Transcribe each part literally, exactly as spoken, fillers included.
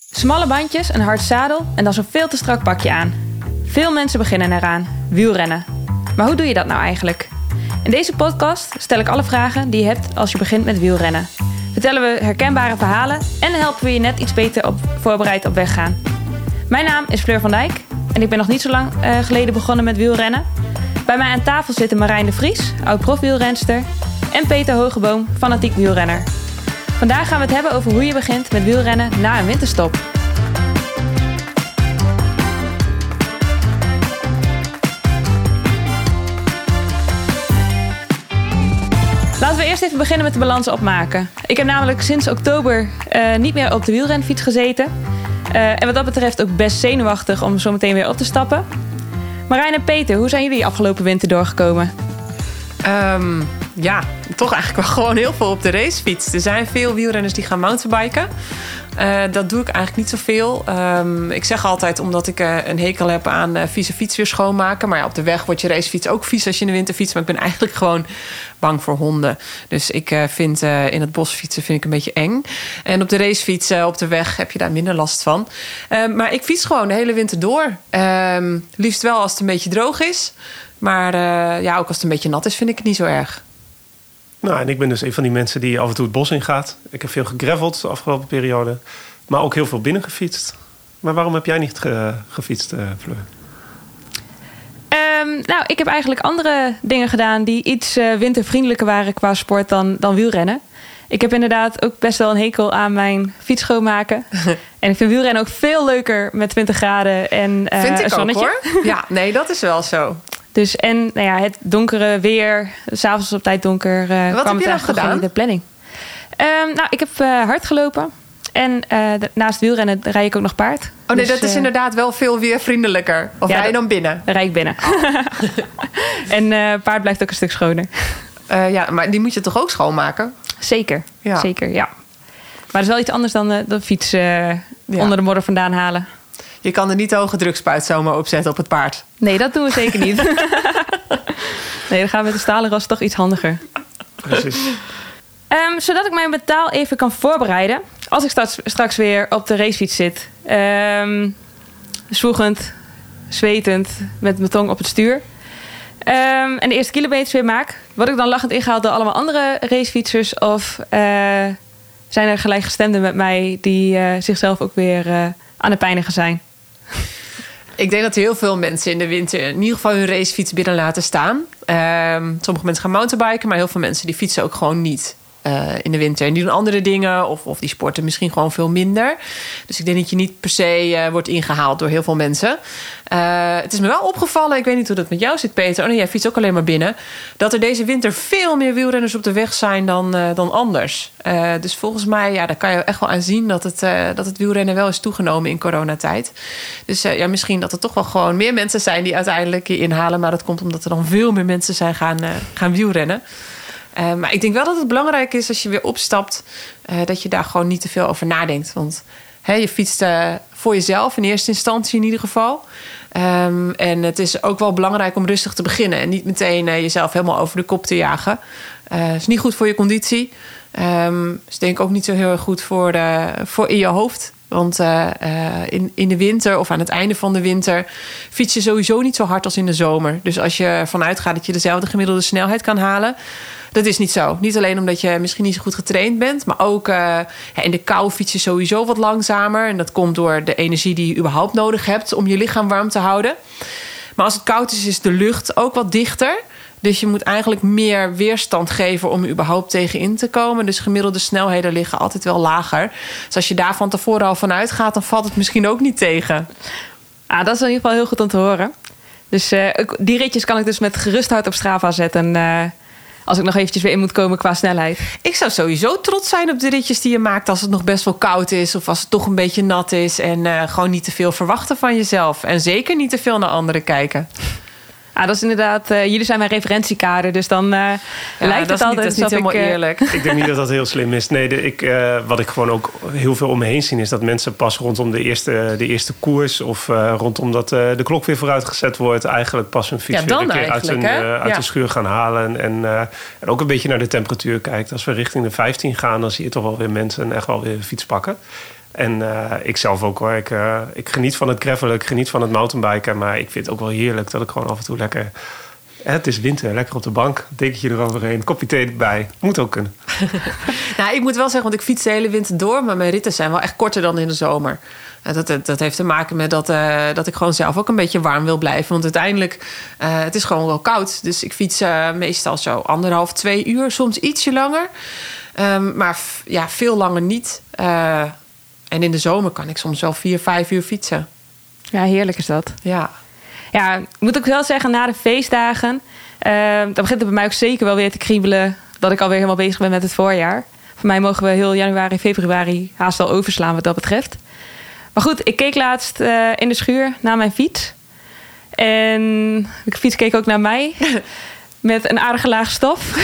Smalle bandjes, een hard zadel en dan zo'n veel te strak pakje aan. Veel mensen beginnen eraan, wielrennen. Maar hoe doe je dat nou eigenlijk? In deze podcast stel ik alle vragen die je hebt als je begint met wielrennen. Vertellen we herkenbare verhalen en helpen we je net iets beter op, voorbereid op weg gaan. Mijn naam is Fleur van Dijk en ik ben nog niet zo lang uh, geleden begonnen met wielrennen. Bij mij aan tafel zitten Marijn de Vries, oud-profwielrenster, en Peter Hogeboom, fanatiek wielrenner. Vandaag gaan we het hebben over hoe je begint met wielrennen na een winterstop. Laten we eerst even beginnen met de balans opmaken. Ik heb namelijk sinds oktober uh, niet meer op de wielrenfiets gezeten. Uh, en wat dat betreft ook best zenuwachtig om zo meteen weer op te stappen. Marijn en Peter, hoe zijn jullie afgelopen winter doorgekomen? Um, ja, toch eigenlijk wel gewoon heel veel op de racefiets. Er zijn veel wielrenners die gaan mountainbiken. Uh, dat doe ik eigenlijk niet zoveel. Um, ik zeg altijd, omdat ik uh, een hekel heb aan uh, vieze fiets weer schoonmaken. Maar ja, op de weg wordt je racefiets ook vies als je in de winter fietst. Maar ik ben eigenlijk gewoon bang voor honden. Dus ik uh, vind uh, in het bos fietsen vind ik een beetje eng. En op de racefiets uh, op de weg heb je daar minder last van. Uh, maar ik fiets gewoon de hele winter door. Um, liefst wel als het een beetje droog is. Maar uh, ja, ook als het een beetje nat is, vind ik het niet zo erg. Nou, en ik ben dus een van die mensen die af en toe het bos ingaat. Ik heb veel gegraveld de afgelopen periode. Maar ook heel veel binnen gefietst. Maar waarom heb jij niet ge- gefietst, uh, Fleur? Um, nou, ik heb eigenlijk andere dingen gedaan die iets uh, wintervriendelijker waren qua sport dan, dan wielrennen. Ik heb inderdaad ook best wel een hekel aan mijn fiets schoonmaken. En ik vind wielrennen ook veel leuker met twintig graden en uh, vind ik een zonnetje. ook, hoor. Ja, nee, dat is wel zo. Dus en nou ja, het donkere weer, 's avonds op tijd donker, uh, Wat kwam heb je het dan eigenlijk gedaan? in de planning. Um, nou, ik heb uh, hard gelopen. En uh, de, naast wielrennen rijd ik ook nog paard. Oh nee, dus, dat is uh, inderdaad wel veel weervriendelijker. Of ja, rij je dat- dan binnen? rijd ik binnen. Oh. En uh, paard blijft ook een stuk schoner. Uh, ja, maar die moet je toch ook schoonmaken? Zeker, Ja. zeker, ja. Maar dat is wel iets anders dan uh, de fiets uh, Ja. onder de modder vandaan halen. Je kan er niet de hoge drukspuit zomaar opzetten op het paard. Nee, dat doen we zeker niet. Nee, dan gaan we met de stalen ras toch iets handiger. Precies. Um, zodat ik mijn mentaal even kan voorbereiden als ik straks, straks weer op de racefiets zit. Um, zwoegend, zwetend, met mijn tong op het stuur. Um, en de eerste kilometers weer maak. Word ik dan lachend ingehaald door allemaal andere racefietsers? Of uh, zijn er gelijkgestemden met mij die uh, zichzelf ook weer uh, aan het pijnigen zijn? Ik denk dat heel veel mensen in de winter in ieder geval hun racefiets binnen laten staan. Um, sommige mensen gaan mountainbiken, maar heel veel mensen die fietsen ook gewoon niet uh, in de winter. En die doen andere dingen of, of die sporten misschien gewoon veel minder. Dus ik denk dat je niet per se uh, wordt ingehaald door heel veel mensen. Uh, het is me wel opgevallen, ik weet niet hoe dat met jou zit, Peter. Oh nee, jij fietst ook alleen maar binnen. Dat er deze winter veel meer wielrenners op de weg zijn dan, uh, dan anders. Uh, dus volgens mij, ja, daar kan je echt wel aan zien dat het, uh, dat het wielrennen wel is toegenomen in coronatijd. Dus uh, ja, misschien dat er toch wel gewoon meer mensen zijn die uiteindelijk je inhalen. Maar dat komt omdat er dan veel meer mensen zijn gaan, uh, gaan wielrennen. Uh, maar ik denk wel dat het belangrijk is als je weer opstapt, uh, dat je daar gewoon niet te veel over nadenkt. Want hè, je fietst uh, voor jezelf in eerste instantie in ieder geval. Um, en het is ook wel belangrijk om rustig te beginnen en niet meteen uh, jezelf helemaal over de kop te jagen. Het uh, is niet goed voor je conditie. Um, is denk ik ook niet zo heel erg goed voor, de, voor in je hoofd. Want uh, uh, in, in de winter of aan het einde van de winter fiets je sowieso niet zo hard als in de zomer. Dus als je ervan uitgaat dat je dezelfde gemiddelde snelheid kan halen, dat is niet zo. Niet alleen omdat je misschien niet zo goed getraind bent, maar ook uh, in de kou fiets je sowieso wat langzamer. En dat komt door de energie die je überhaupt nodig hebt om je lichaam warm te houden. Maar als het koud is, is de lucht ook wat dichter. Dus je moet eigenlijk meer weerstand geven om er überhaupt tegenin te komen. Dus gemiddelde snelheden liggen altijd wel lager. Dus als je daar van tevoren al van uitgaat, dan valt het misschien ook niet tegen. Ah, dat is in ieder geval heel goed om te horen. Dus uh, die ritjes kan ik dus met gerust hart op Strava zetten. Uh, als ik nog eventjes weer in moet komen qua snelheid. Ik zou sowieso trots zijn op de ritjes die je maakt als het nog best wel koud is. Of als het toch een beetje nat is. En uh, gewoon niet te veel verwachten van jezelf. En zeker niet te veel naar anderen kijken. Ah, dat is inderdaad, uh, jullie zijn mijn referentiekader, dus dan uh, ja, lijkt het altijd dat is niet helemaal ik, uh, eerlijk. Ik denk niet dat dat heel slim is. Nee, de, ik, uh, wat ik gewoon ook heel veel om me heen zie, is dat mensen pas rondom de eerste, de eerste koers of uh, rondom dat uh, de klok weer vooruitgezet wordt, eigenlijk pas hun fiets Ja, weer dan een keer uit, hun, eigenlijk, hè? uh, uit Ja. de schuur gaan halen. En, uh, en ook een beetje naar de temperatuur kijkt. Als we richting de vijftien gaan, dan zie je toch wel weer mensen echt wel weer een fiets pakken. En uh, ik zelf ook hoor. Ik, uh, ik geniet van het gravelen, ik geniet van het mountainbiken. Maar ik vind het ook wel heerlijk dat ik gewoon af en toe lekker... Het is winter, lekker op de bank, dekentje eroverheen, kopje thee erbij. Moet ook kunnen. Nou, ik moet wel zeggen, want ik fiets de hele winter door... maar mijn ritten zijn wel echt korter dan in de zomer. Dat, dat, dat heeft te maken met dat, uh, dat ik gewoon zelf ook een beetje warm wil blijven. Want uiteindelijk, uh, het is gewoon wel koud. Dus ik fiets uh, meestal zo anderhalf, twee uur, soms ietsje langer. Um, maar f- ja, veel langer niet. Uh, en in de zomer kan ik soms wel vier, vijf uur fietsen. Ja, heerlijk is dat. Ja. Ja, ik moet ook wel zeggen, na de feestdagen... Uh, dan begint het bij mij ook zeker wel weer te kriebelen... dat ik alweer helemaal bezig ben met het voorjaar. Voor mij mogen we heel januari, februari haast wel overslaan wat dat betreft. Maar goed, ik keek laatst uh, in de schuur naar mijn fiets. En de fiets keek ook naar mij... met een aardige laag stof.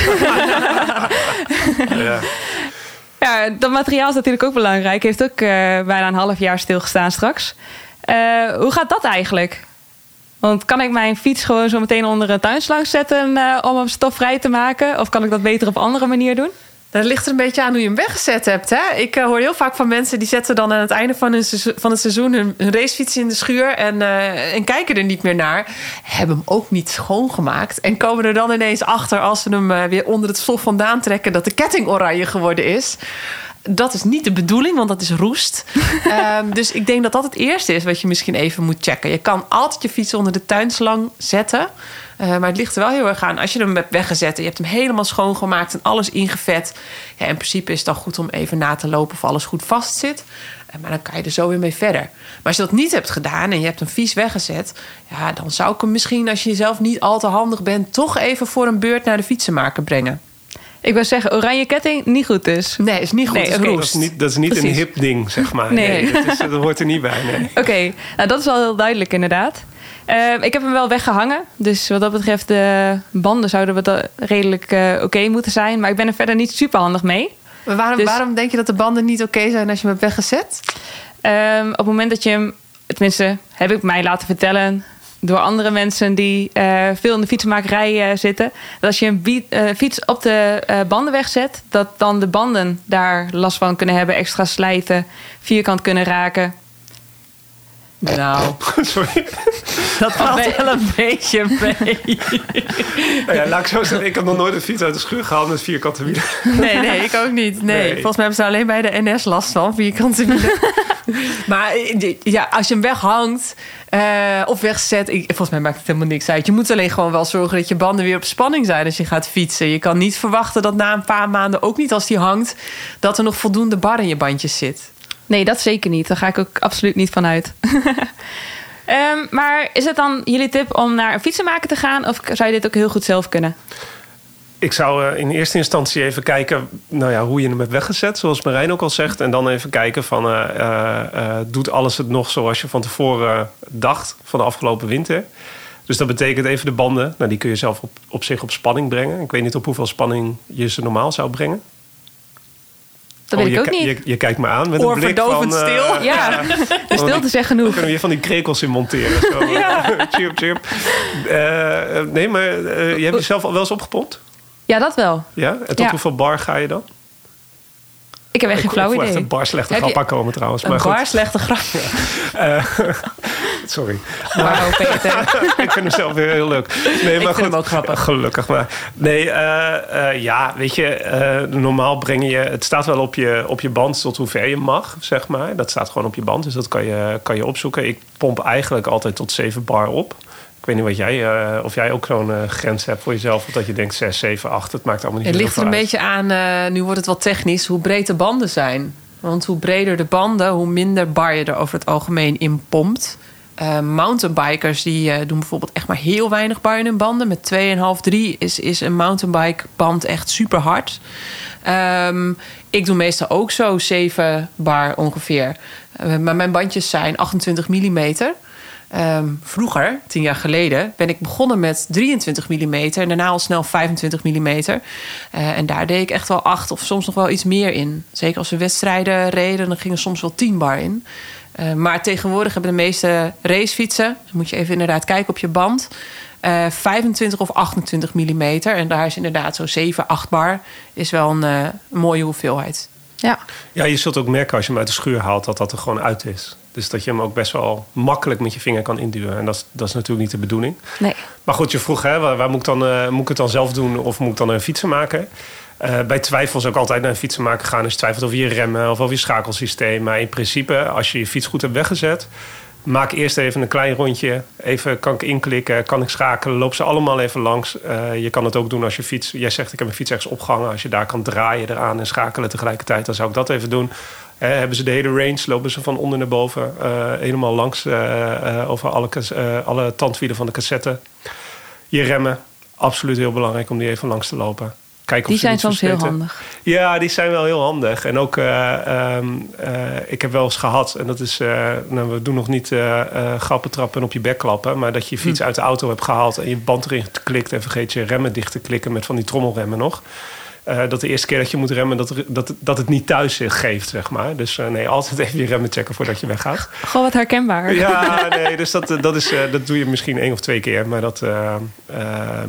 Ja. Ja, dat materiaal is natuurlijk ook belangrijk. Heeft ook uh, bijna een half jaar stilgestaan straks. Uh, hoe gaat dat eigenlijk? Want kan ik mijn fiets gewoon zo meteen onder een tuinslang zetten... Uh, om hem stofvrij te maken? Of kan ik dat beter op andere manier doen? Dat ligt er een beetje aan hoe je hem weggezet hebt. Hè? Ik uh, hoor heel vaak van mensen die zetten dan aan het einde van, hun seizoen, van het seizoen... hun, hun racefiets in de schuur en, uh, en kijken er niet meer naar. Hebben hem ook niet schoongemaakt. En komen er dan ineens achter als ze hem uh, weer onder het stof vandaan trekken... dat de ketting oranje geworden is. Dat is niet de bedoeling, want dat is roest. um, dus ik denk dat dat het eerste is wat je misschien even moet checken. Je kan altijd je fiets onder de tuinslang zetten... Uh, maar het ligt er wel heel erg aan. Als je hem hebt weggezet en je hebt hem helemaal schoongemaakt... en alles ingevet... Ja, in principe is het dan goed om even na te lopen of alles goed vast zit. Uh, maar dan kan je er zo weer mee verder. Maar als je dat niet hebt gedaan en je hebt hem vies weggezet... Ja, dan zou ik hem misschien, als je zelf niet al te handig bent... toch even voor een beurt naar de fietsenmaker brengen. Ik wil zeggen, oranje ketting, niet goed dus. Nee, is niet goed. Nee, is dat is niet, dat is niet een hip ding, zeg maar. Nee. nee dat, is, dat hoort er niet bij, nee. Oké, okay, nou dat is wel heel duidelijk inderdaad. Uh, ik heb hem wel weggehangen. Dus wat dat betreft, de banden zouden wat redelijk uh, oké okay moeten zijn. Maar ik ben er verder niet super handig mee. Maar waarom, dus, waarom denk je dat de banden niet oké okay zijn als je hem hebt weggezet? Um, op het moment dat je hem, tenminste heb ik mij laten vertellen... door andere mensen die uh, veel in de fietsenmakerij uh, zitten... dat als je een bi- uh, fiets op de uh, banden wegzet... dat dan de banden daar last van kunnen hebben, extra slijten... vierkant kunnen raken... Nou, sorry. Dat valt wel een beetje mee. Nou ja, laat ik zo zeggen, ik heb nog nooit een fiets uit de schuur gehaald met vierkante wielen. Nee, nee, ik ook niet. Nee, nee. Volgens mij hebben ze alleen bij de N S last van, vierkante wielen. Maar ja, als je hem weghangt uh, of wegzet... Ik, volgens mij maakt het helemaal niks uit. Je moet alleen gewoon wel zorgen dat je banden weer op spanning zijn als je gaat fietsen. Je kan niet verwachten dat na een paar maanden, ook niet als die hangt... dat er nog voldoende bar in je bandjes zit. Nee, dat zeker niet. Daar ga ik ook absoluut niet van uit. um, maar is het dan jullie tip om naar een fietsenmaker te gaan... of zou je dit ook heel goed zelf kunnen? Ik zou uh, in eerste instantie even kijken nou ja, hoe je hem hebt weggezet, zoals Marijn ook al zegt. En dan even kijken van, uh, uh, uh, doet alles het nog zoals je van tevoren dacht van de afgelopen winter? Dus dat betekent even de banden. Nou, die kun je zelf op, op zich op spanning brengen. Ik weet niet op hoeveel spanning je ze normaal zou brengen. Dat weet oh, ik ook je, niet. Je, je kijkt me aan met een blik van... Oorverdovend stil. Uh, ja, de stilte zegt genoeg. Dan kunnen we hier van die krekels in monteren. Zo. Ja. Chirp, chirp. Uh, nee, maar uh, je hebt jezelf al wel eens opgepompt? Ja, dat wel. Ja? En tot ja. hoeveel bar ga je dan? Ik heb echt geen flauw idee. Ik echt een bar slechte grap aankomen trouwens. Een maar bar goed. slechte grap? Ja. Uh, sorry. Wauw, Peter. Ik vind hem zelf weer heel leuk. Nee, ik maar vind goed, hem ook grappig. Gelukkig maar. Nee, uh, uh, ja, weet je, uh, normaal breng je... Het staat wel op je, op je band tot hoe ver je mag, zeg maar. Dat staat gewoon op je band, dus dat kan je, kan je opzoeken. Ik pomp eigenlijk altijd tot zeven bar op. Ik weet niet wat jij, uh, of jij ook zo'n uh, grens hebt voor jezelf... of dat je denkt zes, zeven, acht, het maakt allemaal niet het heel veel veel Het ligt er een beetje aan, uh, nu wordt het wat technisch... hoe breed de banden zijn. Want hoe breder de banden, hoe minder bar je er over het algemeen in pompt. Uh, mountainbikers die uh, doen bijvoorbeeld echt maar heel weinig bar in hun banden. Met twee komma vijf, drie is, is een mountainbike band echt super hard. Um, ik doe meestal ook zo zeven bar ongeveer. Uh, maar mijn bandjes zijn achtentwintig millimeter. Um, vroeger, tien jaar geleden, ben ik begonnen met drieëntwintig millimeter... en daarna al snel vijfentwintig millimeter. Uh, en daar deed ik echt wel acht of soms nog wel iets meer in. Zeker als we wedstrijden reden, dan ging er soms wel tien bar in. Uh, maar tegenwoordig hebben de meeste racefietsen... dan moet je even inderdaad kijken op je band... Uh, vijfentwintig of achtentwintig millimeter. En daar is inderdaad zo zeven, acht bar... is wel een uh, mooie hoeveelheid. Ja. Ja, je zult ook merken als je hem uit de schuur haalt dat dat er gewoon uit is. Dus dat je hem ook best wel makkelijk met je vinger kan induwen. En dat is, dat is natuurlijk niet de bedoeling. Nee. Maar goed, je vroeg, hè, waar, waar moet, ik dan, uh, moet ik het dan zelf doen of moet ik dan een fietsenmaker? Uh, bij twijfel zou ik altijd naar een fietsenmaker gaan. Als je twijfelt over je remmen of over je schakelsysteem. Maar in principe, als je je fiets goed hebt weggezet, maak eerst even een klein rondje. Even kan ik inklikken, kan ik schakelen. Loop ze allemaal even langs. Uh, je kan het ook doen als je fiets... Jij zegt, ik heb mijn fiets ergens opgehangen. Als je daar kan draaien eraan en schakelen tegelijkertijd, dan zou ik dat even doen. Uh, hebben ze de hele range, lopen ze van onder naar boven. Uh, helemaal langs uh, uh, over alle, uh, alle tandwielen van de cassette. Je remmen, absoluut heel belangrijk om die even langs te lopen. Kijken die zijn soms heel handig. Ja, die zijn wel heel handig. En ook, uh, um, uh, ik heb wel eens gehad... en dat is, uh, nou, we doen nog niet uh, uh, grappen trappen en op je bek klappen... maar dat je je fiets hm. uit de auto hebt gehaald... en je band erin klikt en vergeet je remmen dicht te klikken... met van die trommelremmen nog. Uh, dat de eerste keer dat je moet remmen, dat, dat, dat het niet thuis geeft, zeg maar. Dus uh, nee, altijd even je remmen checken voordat je weggaat. Gewoon wat herkenbaar. Ja, nee, dus dat, dat, is, uh, dat doe je misschien één of twee keer. Maar dat, uh, uh,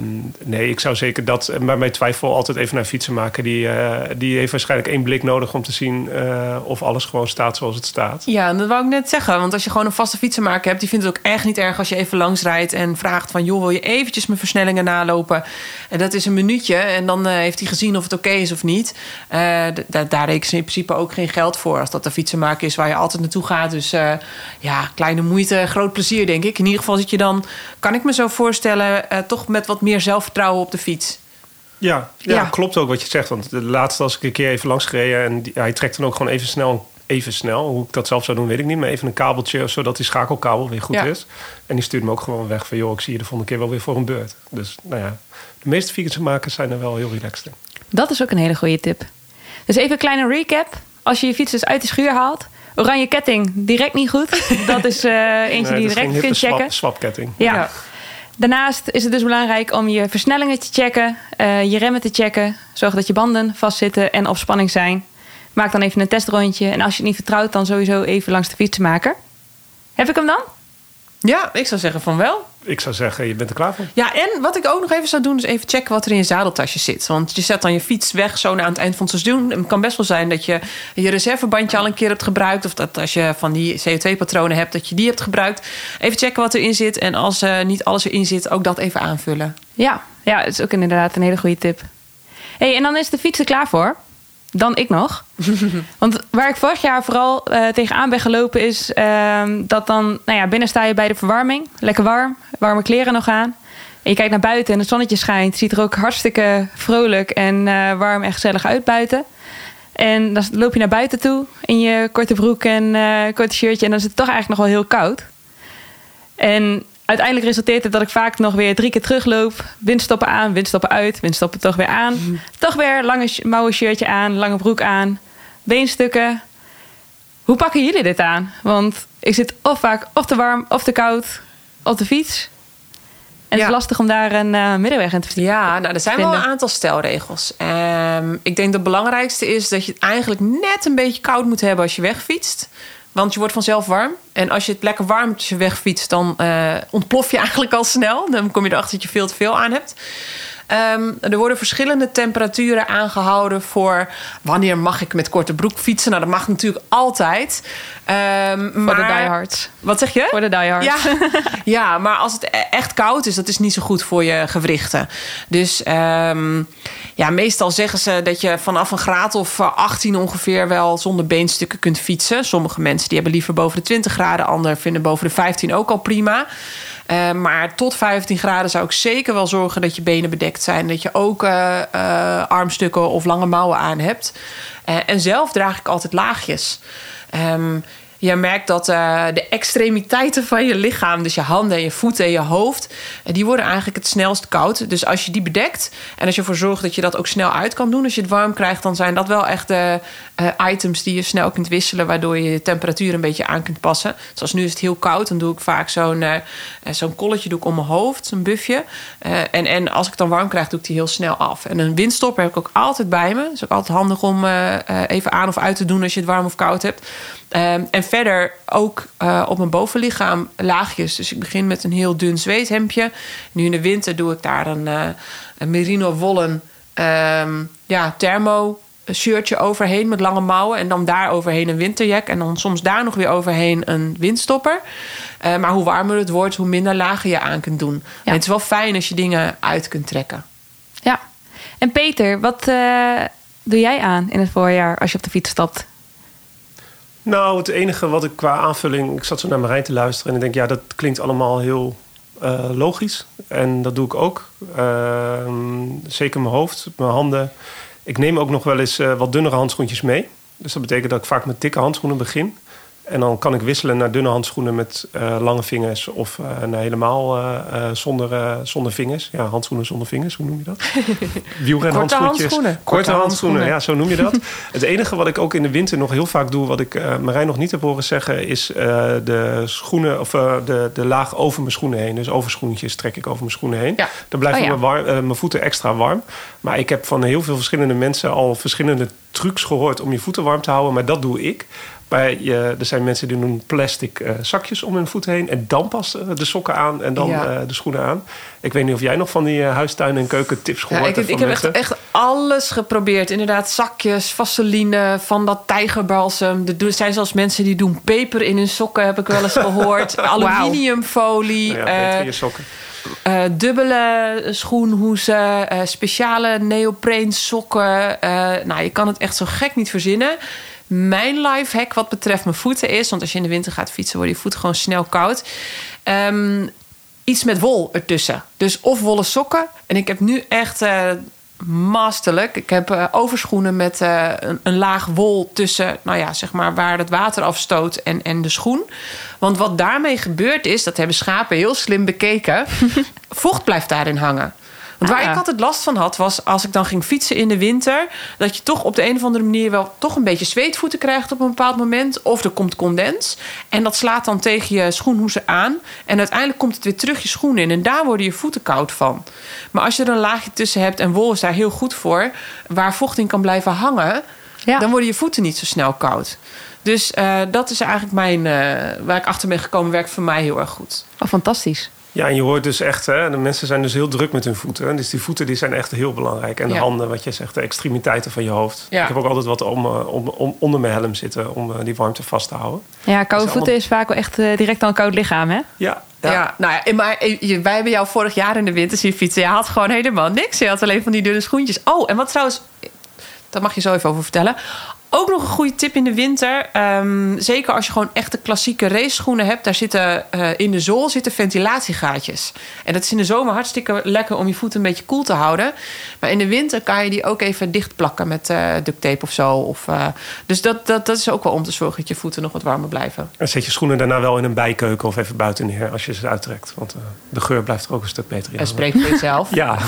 nee, ik zou zeker dat... Maar bij twijfel altijd even naar fietsen maken. Die, uh, die heeft waarschijnlijk één blik nodig om te zien uh, of alles gewoon staat zoals het staat. Ja, en dat wou ik net zeggen. Want als je gewoon een vaste fietsenmaker hebt, die vindt het ook echt niet erg als je even langs rijdt en vraagt van, joh, wil je eventjes mijn versnellingen nalopen? En dat is een minuutje. En dan uh, heeft hij gezien of het oké is of niet. Uh, d- daar rekenen ze in principe ook geen geld voor. Als dat de fietsenmaker is waar je altijd naartoe gaat. Dus uh, ja, kleine moeite, groot plezier, denk ik. In ieder geval zit je dan, kan ik me zo voorstellen, uh, toch met wat meer zelfvertrouwen op de fiets. Ja, ja, Ja. klopt ook wat je zegt. Want de laatste als ik een keer even langs gereden en die, hij trekt dan ook gewoon even snel, even snel. Hoe ik dat zelf zou doen, weet ik niet. Maar even een kabeltje, zodat die schakelkabel weer goed Ja. is. En die stuurt me ook gewoon weg van, joh, ik zie je de volgende keer wel weer voor een beurt. Dus nou ja, de meeste fietsenmakers zijn er wel heel relaxed in. Dat is ook een hele goede tip. Dus even een kleine recap. Als je je fiets dus uit de schuur haalt. Oranje ketting, direct niet goed. Dat is uh, eentje Nee, die je dat is direct geen kunt hippe checken. swap, swapketting. Ja. Ja. Daarnaast is het dus belangrijk om je versnellingen te checken. Uh, je remmen te checken. Zorg dat je banden vastzitten en op spanning zijn. Maak dan even een testrondje. En als je het niet vertrouwt, dan sowieso even langs de fietsenmaker. Heb ik hem dan? Ja, ik zou zeggen van wel. Ik zou zeggen, je bent er klaar voor. Ja, en wat ik ook nog even zou doen, is even checken wat er in je zadeltasje zit. Want je zet dan je fiets weg zo aan het eind van het seizoen. Het kan best wel zijn dat je je reservebandje al een keer hebt gebruikt. Of dat als je van die C O twee patronen hebt, dat je die hebt gebruikt. Even checken wat erin zit. En als uh, niet alles erin zit, ook dat even aanvullen. Ja, ja, dat is ook inderdaad een hele goede tip. Hey, en dan is de fiets er klaar voor. Dan ik nog. Want waar ik vorig jaar vooral uh, tegenaan ben gelopen is uh, dat dan, nou ja, binnen sta je bij de verwarming. Lekker warm, warme kleren nog aan. En je kijkt naar buiten en het zonnetje schijnt. Ziet er ook hartstikke vrolijk en uh, warm en gezellig uit buiten. En dan loop je naar buiten toe in je korte broek en uh, korte shirtje. En dan is het toch eigenlijk nog wel heel koud. En uiteindelijk resulteert het dat ik vaak nog weer drie keer terugloop. Windstoppen aan, windstoppen uit, windstoppen toch weer aan. Mm. Toch weer lange mouwen shirtje aan, lange broek aan. Beenstukken. Hoe pakken jullie dit aan? Want ik zit of vaak of te warm of te koud op de fiets. En ja. Het is lastig om daar een uh, middenweg in te vinden. Ja, nou, er zijn wel een aantal stelregels. Um, ik denk dat het belangrijkste is dat je het eigenlijk net een beetje koud moet hebben als je wegfietst. Want je wordt vanzelf warm. En als je het lekker warm als je wegfietst, dan uh, ontplof je eigenlijk al snel. Dan kom je erachter dat je veel te veel aan hebt. Um, er worden verschillende temperaturen aangehouden voor wanneer mag ik met korte broek fietsen. Nou, dat mag natuurlijk altijd. Um, voor maar, de diehards. Wat zeg je? Voor de diehards. Ja, ja, maar als het echt koud is, dat is niet zo goed voor je gewrichten. Dus um, ja, meestal zeggen ze dat je vanaf een graad of achttien ongeveer wel zonder beenstukken kunt fietsen. Sommige mensen die hebben liever boven de twintig graden. Anderen vinden boven de vijftien ook al prima. Uh, maar tot vijftien graden zou ik zeker wel zorgen dat je benen bedekt zijn. Dat je ook uh, uh, armstukken of lange mouwen aan hebt. Uh, en zelf draag ik altijd laagjes. Um, je merkt dat uh, de extremiteiten van je lichaam, dus je handen en je voeten en je hoofd, die worden eigenlijk het snelst koud. Dus als je die bedekt en als je ervoor zorgt dat je dat ook snel uit kan doen als je het warm krijgt, dan zijn dat wel echt de uh, items die je snel kunt wisselen, waardoor je je temperatuur een beetje aan kunt passen. Zoals nu is het heel koud, dan doe ik vaak zo'n, uh, zo'n kolletje doe ik om mijn hoofd, zo'n buffje. Uh, en, en als ik het dan warm krijg, doe ik die heel snel af. En een windstopper heb ik ook altijd bij me. Dat is ook altijd handig om uh, even aan of uit te doen als je het warm of koud hebt. Um, en verder ook uh, op mijn bovenlichaam laagjes. Dus ik begin met een heel dun zweethemdje. Nu in de winter doe ik daar een, uh, een merino wollen um, ja, thermo shirtje overheen met lange mouwen. En dan daar overheen een winterjack. En dan soms daar nog weer overheen een windstopper. Uh, maar hoe warmer het wordt, hoe minder lagen je aan kunt doen. Ja. En het is wel fijn als je dingen uit kunt trekken. Ja. En Peter, wat uh, doe jij aan in het voorjaar als je op de fiets stapt? Nou, het enige wat ik qua aanvulling... Ik zat zo naar Marijn te luisteren en ik denk... ja, dat klinkt allemaal heel uh, logisch. En dat doe ik ook. Uh, zeker mijn hoofd, mijn handen. Ik neem ook nog wel eens uh, wat dunnere handschoentjes mee. Dus dat betekent dat ik vaak met dikke handschoenen begin. En dan kan ik wisselen naar dunne handschoenen met uh, lange vingers... of uh, naar helemaal uh, uh, zonder, uh, zonder vingers. Ja, handschoenen zonder vingers, hoe noem je dat? Wielrenhandschoentjes. handschoenen. Korte, Korte handschoenen, ja, zo noem je dat. Het enige wat ik ook in de winter nog heel vaak doe... wat ik uh, Marijn nog niet heb horen zeggen... is uh, de schoenen of uh, de, de laag over mijn schoenen heen. Dus overschoentjes trek ik over mijn schoenen heen. Ja. Dan blijven oh, ja. mijn, warm, uh, mijn voeten extra warm. Maar ik heb van heel veel verschillende mensen... al verschillende trucs gehoord om je voeten warm te houden. Maar dat doe ik. Bij, uh, er zijn mensen die doen plastic uh, zakjes om hun voeten heen... en dan pas uh, de sokken aan en dan ja. uh, de schoenen aan. Ik weet niet of jij nog van die uh, huistuin- en keukentips gehoord ja, ik, hebt. Ik heb echt, echt alles geprobeerd. Inderdaad, zakjes, vaseline, van dat tijgerbalsem. Er zijn zelfs mensen die doen peper in hun sokken, heb ik wel eens gehoord. Aluminiumfolie. Nou ja, beter uh, je sokken. Uh, dubbele schoenhoezen, uh, speciale neopreen sokken. Uh, nou, je kan het echt zo gek niet verzinnen. Mijn lifehack wat betreft mijn voeten is... want als je in de winter gaat fietsen... worden je voeten gewoon snel koud. Um, iets met wol ertussen. Dus of wollen sokken. En ik heb nu echt uh, masterlijk... ik heb uh, overschoenen met uh, een, een laag wol tussen... nou ja, zeg maar waar het water afstoot en, en de schoen. Want wat daarmee gebeurt is... dat hebben schapen heel slim bekeken... vocht blijft daarin hangen. Want waar ah, ja. ik altijd last van had, was als ik dan ging fietsen in de winter... dat je toch op de een of andere manier wel toch een beetje zweetvoeten krijgt op een bepaald moment. Of er komt condens. En dat slaat dan tegen je schoenhoezen aan. En uiteindelijk komt het weer terug je schoenen in. En daar worden je voeten koud van. Maar als je er een laagje tussen hebt, en wol is daar heel goed voor... waar vocht in kan blijven hangen, ja. dan worden je voeten niet zo snel koud. Dus uh, dat is eigenlijk mijn... Uh, waar ik achter ben gekomen, werkt voor mij heel erg goed. Oh, fantastisch. Ja, en je hoort dus echt, hè, de mensen zijn dus heel druk met hun voeten. Dus die voeten die zijn echt heel belangrijk. En de ja. handen, wat je zegt, de extremiteiten van je hoofd. Ja. Ik heb ook altijd wat om, om, om, onder mijn helm zitten om die warmte vast te houden. Ja, koude dus voeten allemaal... is vaak wel echt uh, direct al een koud lichaam, hè? Ja. Ja. ja, nou ja, maar wij hebben jou vorig jaar in de winter zien fietsen. Je had gewoon helemaal niks. Je had alleen van die dunne schoentjes. Oh, en wat trouwens, daar mag je zo even over vertellen... Ook nog een goede tip in de winter. Um, zeker als je gewoon echte klassieke raceschoenen hebt. Daar zitten uh, in de zool zitten ventilatiegaatjes. En dat is in de zomer hartstikke lekker om je voeten een beetje koel te houden. Maar in de winter kan je die ook even dichtplakken met uh, duct tape of zo. Of, uh, dus dat, dat, dat is ook wel om te zorgen dat je voeten nog wat warmer blijven. En zet je schoenen daarna wel in een bijkeuken of even buiten neer als je ze uittrekt. Want uh, de geur blijft er ook een stuk beter in. En spreek voor jezelf. Ja.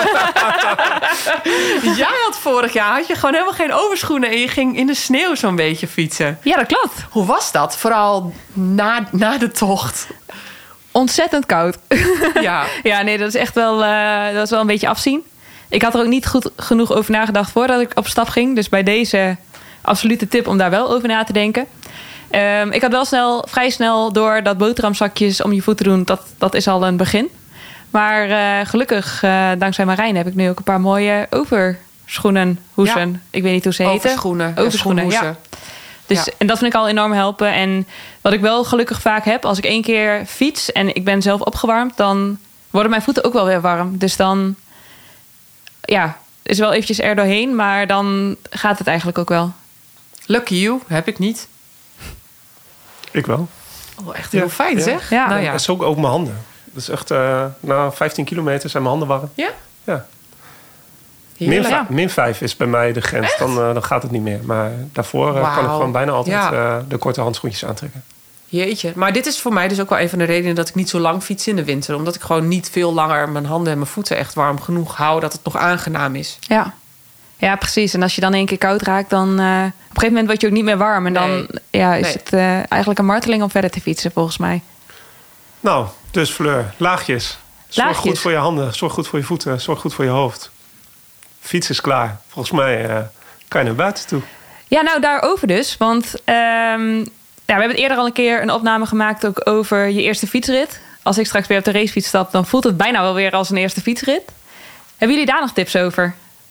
Jij had vorig jaar had je gewoon helemaal geen overschoenen en je ging in de sneeuw zo'n beetje fietsen. Ja, dat klopt. Hoe was dat? Vooral na, na de tocht. Ontzettend koud. Ja. Ja, nee, dat is echt wel, uh, dat is wel een beetje afzien. Ik had er ook niet goed genoeg over nagedacht voordat ik op stap ging. Dus bij deze absolute tip om daar wel over na te denken. Um, ik had wel snel, vrij snel door dat boterhamzakjes om je voet te doen. Dat, dat is al een begin. Maar uh, gelukkig, uh, dankzij Marijn, heb ik nu ook een paar mooie overschoenen, hoesen. Ja. Ik weet niet hoe ze heten. Overschoenen. Overschoenen, ja. Dus, ja. En dat vind ik al enorm helpen. En wat ik wel gelukkig vaak heb, als ik één keer fiets en ik ben zelf opgewarmd, dan worden mijn voeten ook wel weer warm. Dus dan, ja, is wel eventjes er doorheen, maar dan gaat het eigenlijk ook wel. Lucky you, heb ik niet. Ik wel. Oh, echt heel ja. fijn, ja. zeg. Ja. Nou ja. Dat is ook, ook mijn handen. Dat is echt, uh, na vijftien kilometer zijn mijn handen warm. Ja? Ja. Min, ja. min vijf is bij mij de grens. Dan, uh, dan gaat het niet meer. Maar daarvoor uh, wow. kan ik gewoon bijna altijd ja. uh, de korte handschoentjes aantrekken. Jeetje. Maar dit is voor mij dus ook wel een van de redenen dat ik niet zo lang fiets in de winter. Omdat ik gewoon niet veel langer mijn handen en mijn voeten echt warm genoeg hou. Dat het nog aangenaam is. Ja. Ja, precies. En als je dan één keer koud raakt, dan uh, op een gegeven moment word je ook niet meer warm. En dan nee. ja, is nee. het uh, eigenlijk een marteling om verder te fietsen, volgens mij. Nou, dus Fleur, laagjes. Zorg laagjes. goed voor je handen, zorg goed voor je voeten, zorg goed voor je hoofd. Fiets is klaar. Volgens mij uh, kan je naar buiten toe. Ja, nou daarover dus. Want um, ja, we hebben eerder al een keer een opname gemaakt ook over je eerste fietsrit. Als ik straks weer op de racefiets stap, dan voelt het bijna wel weer als een eerste fietsrit. Hebben jullie daar nog tips over?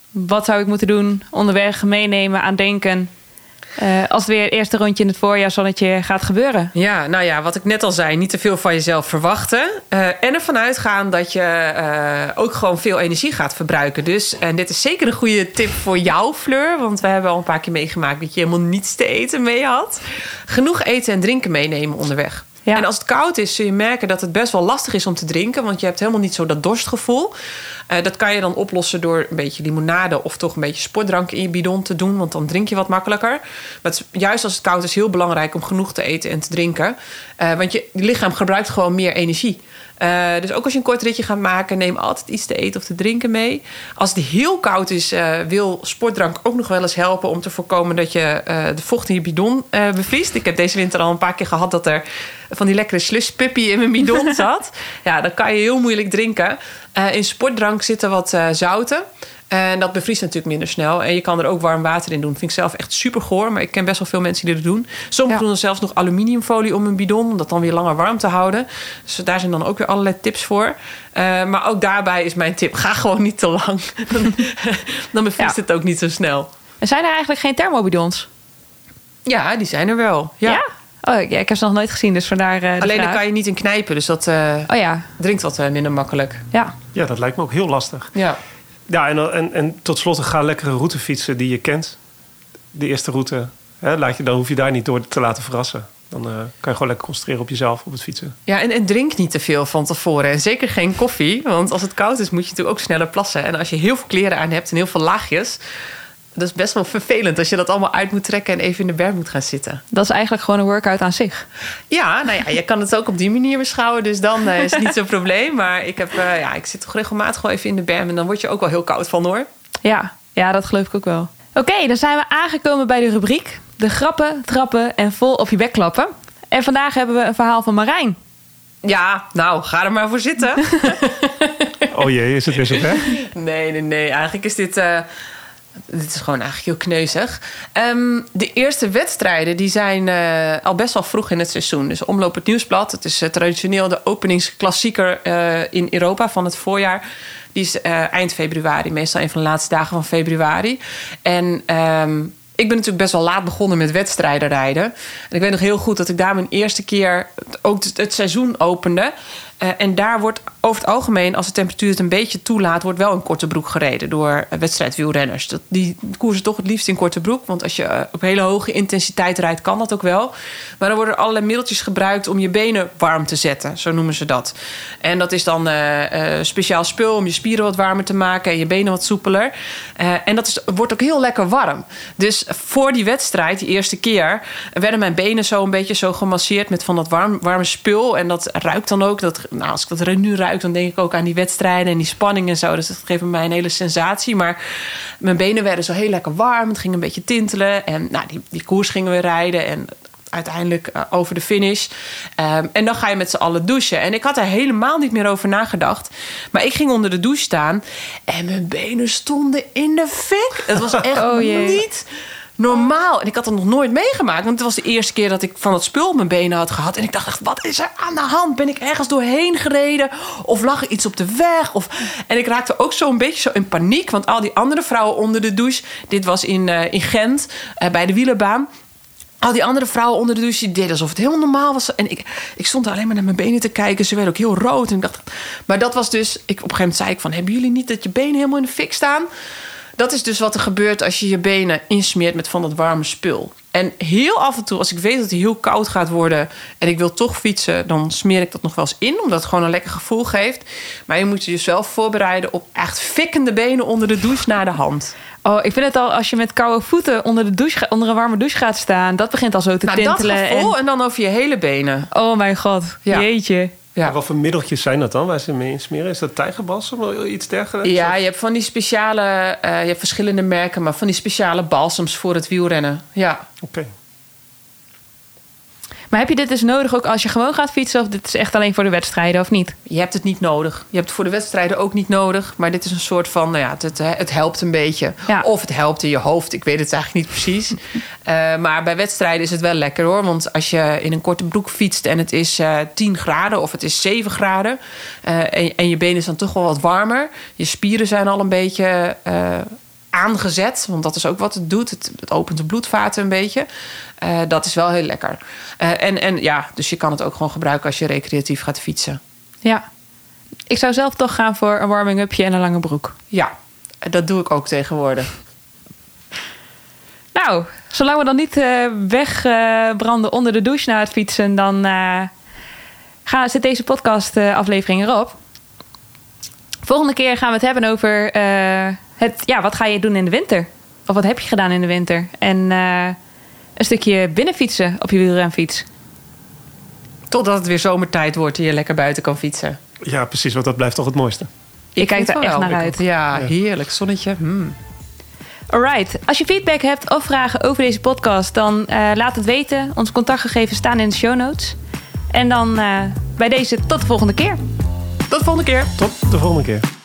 Wat zou ik moeten doen? Onderweg, meenemen, aan denken. Uh, als het weer het eerste rondje in het voorjaarszonnetje gaat gebeuren. Ja, nou ja, wat ik net al zei, niet te veel van jezelf verwachten. Uh, en ervan uitgaan dat je uh, ook gewoon veel energie gaat verbruiken. Dus en dit is zeker een goede tip voor jou, Fleur. Want we hebben al een paar keer meegemaakt dat je helemaal niets te eten mee had. Genoeg eten en drinken meenemen onderweg. Ja. En als het koud is, zul je merken dat het best wel lastig is om te drinken. Want je hebt helemaal niet zo dat dorstgevoel. Uh, dat kan je dan oplossen door een beetje limonade of toch een beetje sportdrank in je bidon te doen. Want dan drink je wat makkelijker. Maar het is, juist als het koud is, heel belangrijk om genoeg te eten en te drinken. Uh, want je, je lichaam gebruikt gewoon meer energie. Uh, dus ook als je een kort ritje gaat maken, neem altijd iets te eten of te drinken mee. Als het heel koud is, uh, wil sportdrank ook nog wel eens helpen om te voorkomen dat je uh, de vocht in je bidon uh, bevriest. Ik heb deze winter al een paar keer gehad dat er van die lekkere slushpuppy in mijn bidon zat. Ja, dan kan je heel moeilijk drinken. Uh, in sportdrank zitten wat uh, zouten. En dat bevriest natuurlijk minder snel. En je kan er ook warm water in doen. Vind ik zelf echt super goor. Maar ik ken best wel veel mensen die dat doen. Sommigen ja. doen er zelfs nog aluminiumfolie om een bidon. Om dat dan weer langer warm te houden. Dus daar zijn dan ook weer allerlei tips voor. Uh, maar ook daarbij is mijn tip. Ga gewoon niet te lang. dan, dan bevriest ja. het ook niet zo snel. En zijn er eigenlijk geen thermobidons? Ja, die zijn er wel. Ja? ja? Oh, ja, ik heb ze nog nooit gezien, dus vandaar uh, Alleen daar kan je niet in knijpen. Dus dat uh, oh, ja. drinkt wat uh, minder makkelijk. Ja. ja, dat lijkt me ook heel lastig. Ja. Ja, en, en, en tot slot ga lekkere route fietsen die je kent. De eerste route, hè, laat je, dan hoef je daar niet door te laten verrassen. Dan uh, kan je gewoon lekker concentreren op jezelf, op het fietsen. Ja, en, en drink niet te veel van tevoren. En zeker geen koffie, want als het koud is moet je natuurlijk ook sneller plassen. En als je heel veel kleren aan hebt en heel veel laagjes, dat is best wel vervelend als je dat allemaal uit moet trekken en even in de berg moet gaan zitten. Dat is eigenlijk gewoon een workout aan zich. Ja, nou ja, je kan het ook op die manier beschouwen, dus dan uh, is het niet zo'n probleem. Maar ik, heb, uh, ja, ik zit toch regelmatig gewoon even in de berg en dan word je ook wel heel koud van, hoor. Ja, ja, dat geloof ik ook wel. Oké, okay, dan zijn we aangekomen bij de rubriek de grappen, trappen en vol op je bek klappen. En vandaag hebben we een verhaal van Marijn. Ja, nou, ga er maar voor zitten. Oh jee, is het weer zo ver? Nee, nee, nee. Eigenlijk is dit... Uh, Dit is gewoon eigenlijk heel kneuzig. Um, de eerste wedstrijden die zijn uh, al best wel vroeg in het seizoen. Dus Omloop het Nieuwsblad. Het is uh, traditioneel de openingsklassieker uh, in Europa van het voorjaar. Die is uh, eind februari. Meestal een van de laatste dagen van februari. En um, ik ben natuurlijk best wel laat begonnen met wedstrijden rijden. En ik weet nog heel goed dat ik daar mijn eerste keer ook het seizoen opende. Uh, en daar wordt over het algemeen, als de temperatuur het een beetje toelaat, wordt wel in korte broek gereden door wedstrijdwielrenners. Dat, die koersen toch het liefst in korte broek. Want als je uh, op hele hoge intensiteit rijdt, kan dat ook wel. Maar dan worden er allerlei middeltjes gebruikt om je benen warm te zetten. Zo noemen ze dat. En dat is dan uh, uh, speciaal spul om je spieren wat warmer te maken en je benen wat soepeler. Uh, en dat is, wordt ook heel lekker warm. Dus voor die wedstrijd, die eerste keer, werden mijn benen zo een beetje zo gemasseerd met van dat warm, warme spul. En dat ruikt dan ook. Dat, nou, als ik dat nu ruik, dan denk ik ook aan die wedstrijden en die spanning en zo. Dus dat geeft mij een hele sensatie. Maar mijn benen werden zo heel lekker warm. Het ging een beetje tintelen. En nou, die, die koers gingen we rijden. En uiteindelijk uh, over de finish. Um, en dan ga je met z'n allen douchen. En ik had er helemaal niet meer over nagedacht. Maar ik ging onder de douche staan. En mijn benen stonden in de fik. Het was echt oh, niet normaal. En ik had het nog nooit meegemaakt. Want het was de eerste keer dat ik van dat spul op mijn benen had gehad. En ik dacht echt, wat is er aan de hand? Ben ik ergens doorheen gereden? Of lag er iets op de weg? Of... En ik raakte ook zo een beetje zo in paniek. Want al die andere vrouwen onder de douche. Dit was in, uh, in Gent, uh, bij de wielerbaan. Al die andere vrouwen onder de douche die deden alsof het heel normaal was. En ik, ik stond alleen maar naar mijn benen te kijken. Ze werden ook heel rood. En ik dacht, maar dat was dus... Ik, op een gegeven moment zei ik van... Hebben jullie niet dat je benen helemaal in de fik staan? Dat is dus wat er gebeurt als je je benen insmeert met van dat warme spul. En heel af en toe, als ik weet dat het heel koud gaat worden en ik wil toch fietsen, dan smeer ik dat nog wel eens in, omdat het gewoon een lekker gevoel geeft. Maar je moet je jezelf voorbereiden op echt fikkende benen onder de douche naar de hand. Oh, ik vind het al, als je met koude voeten onder, de douche, onder een warme douche gaat staan, dat begint al zo te nou, tintelen. Dat gevoel en... en dan over je hele benen. Oh mijn god, ja. Jeetje. Ja. Wat voor middeltjes zijn dat dan waar ze mee insmeren? Is dat tijgerbalsem of iets dergelijks? Ja, je hebt van die speciale... Uh, je hebt verschillende merken, maar van die speciale balsems voor het wielrennen. Ja. Oké. Okay. Maar heb je dit dus nodig ook als je gewoon gaat fietsen? Of dit is echt alleen voor de wedstrijden of niet? Je hebt het niet nodig. Je hebt het voor de wedstrijden ook niet nodig. Maar dit is een soort van, nou ja, het, het helpt een beetje. Ja. Of het helpt in je hoofd. Ik weet het eigenlijk niet precies. uh, maar bij wedstrijden is het wel lekker hoor. Want als je in een korte broek fietst en het is uh, tien graden of het is zeven graden. Uh, en, en je benen zijn toch wel wat warmer. Je spieren zijn al een beetje... Uh, aangezet. Want dat is ook wat het doet. Het, het opent de bloedvaten een beetje. Uh, dat is wel heel lekker. Uh, en, en ja, dus je kan het ook gewoon gebruiken als je recreatief gaat fietsen. Ja. Ik zou zelf toch gaan voor een warming-upje en een lange broek. Ja, dat doe ik ook tegenwoordig. Nou, zolang we dan niet uh, wegbranden uh, onder de douche na het fietsen... dan uh, gaan, zit deze podcast-aflevering uh, erop. Volgende keer gaan we het hebben over... Uh, het, ja, wat ga je doen in de winter? Of wat heb je gedaan in de winter? En uh, een stukje binnenfietsen op je wielrenfiets. Totdat het weer zomertijd wordt en je lekker buiten kan fietsen. Ja, precies, want dat blijft toch het mooiste. Je kijkt er echt naar uit. Ja, heerlijk. Zonnetje. Mm. Alright. Als je feedback hebt of vragen over deze podcast... dan uh, laat het weten. Onze contactgegevens staan in de show notes. En dan uh, bij deze tot de volgende keer. Tot de volgende keer. Tot de volgende keer.